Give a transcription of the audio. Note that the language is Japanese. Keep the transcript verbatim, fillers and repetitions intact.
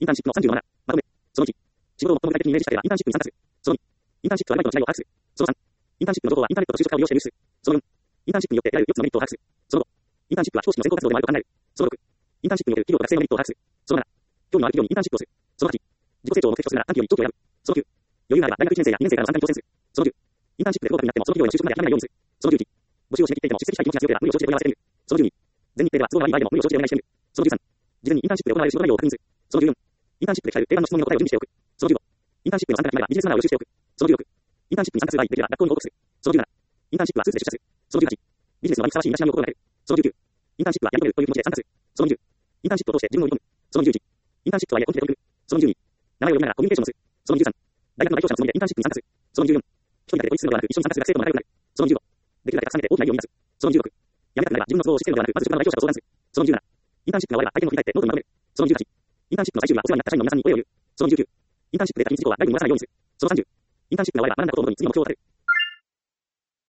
インターンシップのさんじゅうのなな、まとめ。そのいち、仕事を最も具体的にイメージした例はインターンシップに参加する。そのに、インターンシップとアルバイトの違いを把握する。そのさん、インターンシップの情報はインターネットと就職活動を利用して入手する。そのよん、インターンシップによって得られるよっつのメリットを把握する。そのご、インターンシップは非公式の選考活動でもあると考える。そのろく、インターンシップによる企業と学生のメリットを把握する。そのなな、興味のある企業にインターンシップをする。そのはち、自己成長を目的とするなら短期より長期を選ぶ。そのきゅう、余裕があれば大学いちねん生やにねん生からの参加に挑戦する。そのじゅう、インターンシップで不合格になってもその企業への就職まで諦めないようにする。そのじゅういち、募集を締め切っていても出席したい気持ちが強ければ無理を承知で問い合わせてみる。そのじゅうに、全日程では都合が悪い場合でも無理を承知でお願いしてみる。そのじゅうさん、事前にインターンシップで行われる仕事内容を確認する。そのじゅうよん、インターンシップで聞かれる定番の質問に答えを準備しておく。そのじゅうご、インターンシップの参加が決まればビジネスマナーを予習しておく。そのじゅうろく、インターンシップに参加する場合できれば学校に報告する。そのじゅうなな、インターンシップはスーツで出社する。そのじゅうはち、ビジネスの場にふさわしい身だしなみを心がける。そのじゅうきゅう、インターンシップはやり遂げるという気持ちで参加する。そのにじゅう、インターンシップを通して自分を追い込む。そのにじゅういち、インターンシップとはいえ本気で取り組む。そのにじゅうに、名前を読みながらコミュニケーションをする。そのにじゅうさん、大学の代表者のつもりでインターンシップに参加する。そのにじゅうよん、一人だけで統一するのではなく一緒に参加する学生とも仲良くなる。そのにじゅうご、できるだけたくさん寝て大きな意義を見出す。そのにじゅうろく、やめたくなれば自分の都合を押し付けるのではなくまず職場の代表者と相談する。そのにじゅうなな、インターンシップが終われば相手の振り返ってノートにまとめる。そのにじゅうはち、インターンシップの最終日はお世話になった社員の皆さんにお礼を言う。そのにじゅうきゅう、インターンシップで得た秘密事項は外部に漏らさないようにする。そのさんじゅう、インターンシップが終われば学んだことをもとに次の目標を立てる。